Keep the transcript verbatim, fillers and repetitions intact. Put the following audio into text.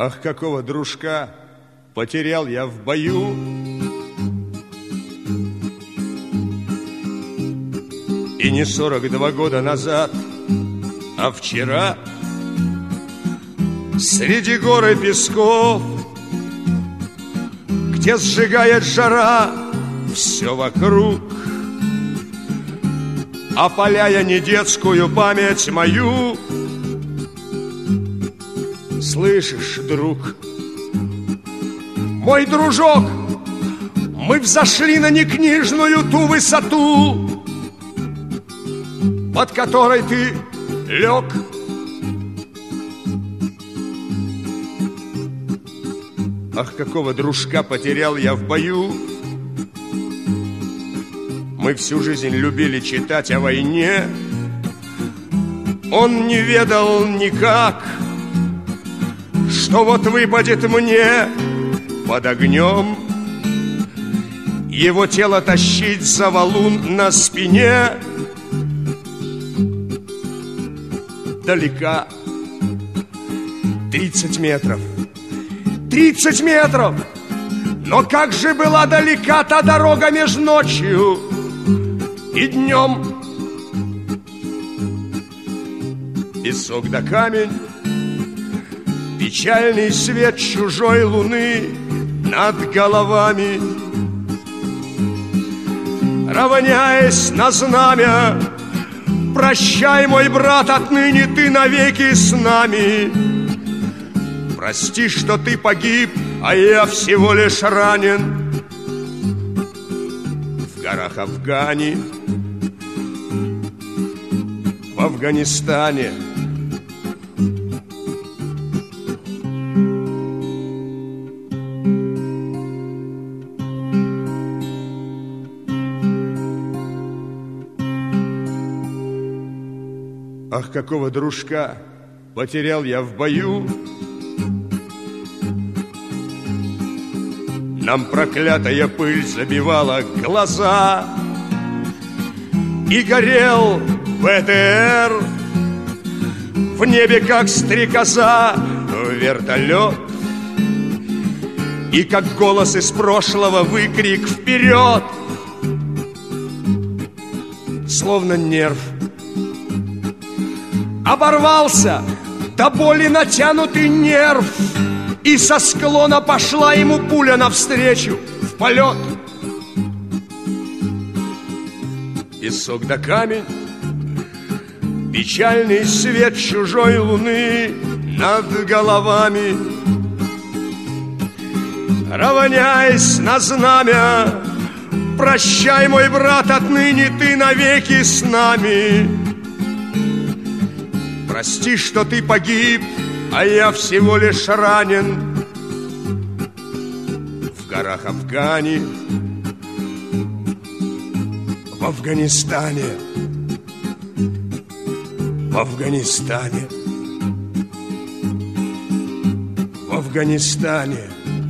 Ах, какого дружка потерял я в бою. И не сорок два года назад, а вчера среди гор и песков, где сжигает жара все вокруг, опаляя не детскую память мою. Слышишь, друг, мой дружок, мы взошли на некнижную ту высоту, под которой ты лег. Ах, какого дружка потерял я в бою. Мы всю жизнь любили читать о войне. Он не ведал никак, что вот выпадет мне под огнем его тело тащить за валун на спине. Далека тридцать метров, тридцать метров. Но как же была далека та дорога между ночью и днем. Песок да камень, печальный свет чужой луны над головами, равняясь на знамя. Прощай, мой брат, отныне ты навеки с нами. Прости, что ты погиб, а я всего лишь ранен в горах Афгани, в Афганистане. Ах, какого дружка потерял я в бою. Нам проклятая пыль забивала глаза, и горел ВТР в небе, как стрекоза, вертолет. И как голос из прошлого выкрик вперед, словно нерв оборвался до боли натянутый нерв, и со склона пошла ему пуля навстречу в полет. Песок да камень, печальный свет чужой луны над головами, равняясь на знамя. Прощай, мой брат, отныне ты навеки с нами. Прости, что ты погиб, а я всего лишь ранен в горах Афгани, в Афганистане, в Афганистане, в Афганистане.